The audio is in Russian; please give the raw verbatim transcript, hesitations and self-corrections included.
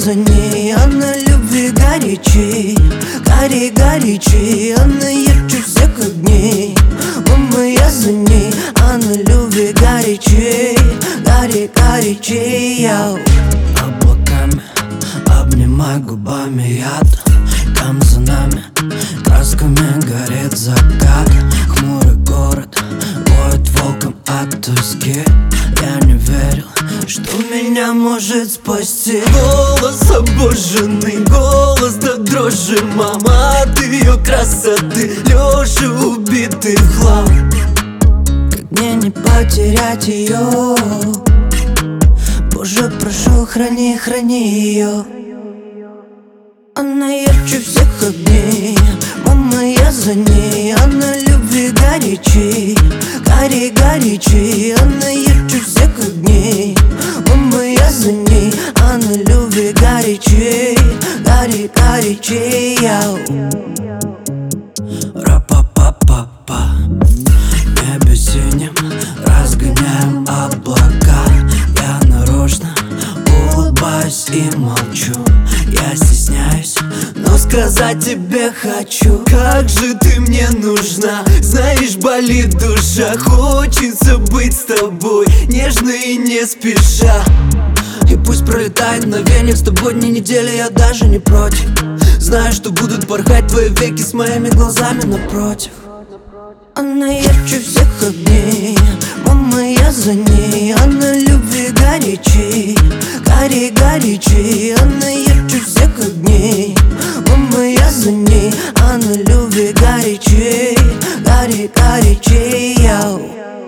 за ней, а на любви горячей. Гори, горячей, она ярче всех огней. Мама, я за ней, а на любви горячей. Гори, горячей, я облаками обнимай губами яд. Там за нами красками горит закат. Хмурый город воет волком от тоски. Я не верил, что меня может спасти. Голос обожженный, голос до дрожи. Мама, от ее красоты Леша убитый в хлам. Как мне не потерять ее? Боже, прошу, храни, храни ее. Она ярче всех огней. Мама, я за ней, а на любви горячей. Гори, горячей, она ярче всех огней. Мама, я за ней, а на любви горячей. Гори, горячей, я ра-па-па-па-па. В небе синим разгоняем облака. Я нарочно улыбаюсь и молчу. Я стесняюсь, но сказать тебе хочу. Как же ты мне нужна, знаешь, болит душа. Хочется быть с тобой, нежно и не спеша. И пусть пролетает мгновение, с тобой дни недели, я даже не против. Знаю, что будут порхать твои веки с моими глазами напротив. Она ярче всех огней. Мама, я за ней, а на любви горячей. Гори, горячей, она ярче всех огней. Мама, я за ней, а на любви горячей. Гори, горячей, я